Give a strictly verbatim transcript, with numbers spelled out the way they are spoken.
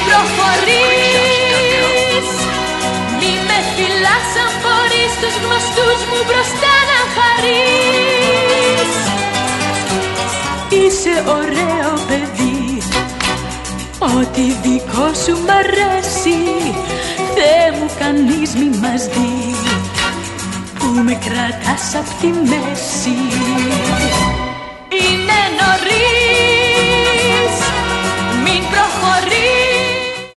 προχωρείς. Μη με φυλάς αν μπορείς τους γνωστούς μου μπροστά να χαρείς. Είσαι ωραίο παιδί, ό,τι δικό σου μ' αρέσει. Θεέ μου κανείς μη μας δει, που με κρατάς απ' τη μέση. Είναι νωρίς